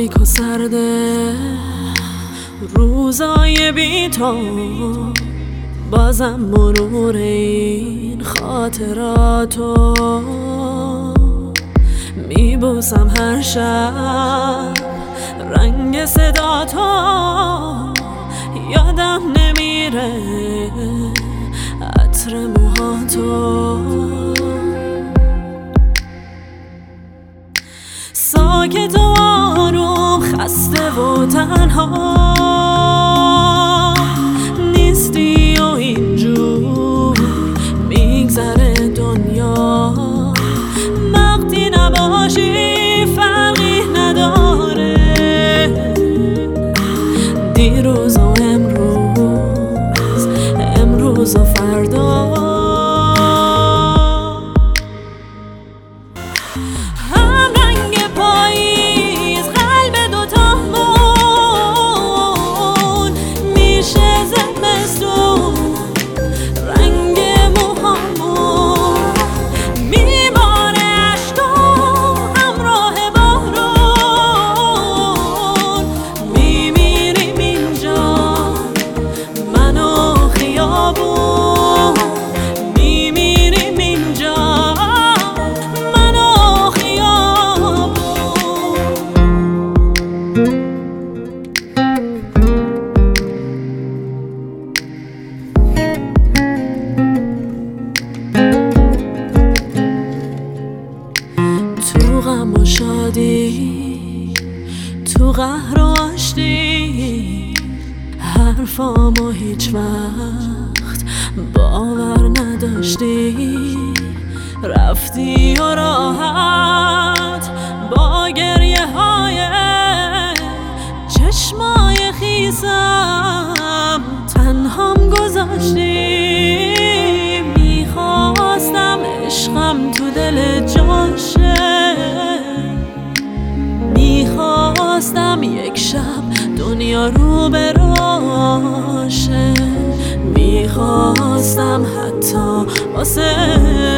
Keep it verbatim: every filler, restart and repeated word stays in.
تاریک و سرده روزای بی تو، بازم مرور این خاطراتو میبوسم هر شب رنگ صدا تو، یادم نمیره عطر موهاتو. ساکت و آروم، خسته و تنها نیستی و اینجور میگذره دنیا. وقتی نباشی فرقی نداره دیروز و امروز، امروز و فردا. تو غم و شادی، تو قهر و آشتی، حرفامو هیچ وقت باور نداشتی. رفتی و راحت با گریه های چشمای خیسم تنهام گذاشتی. میخواستم عشقم تو دل جاشه، میخواستم یک شب دنیا رو براشه، میخواستم حتی واسه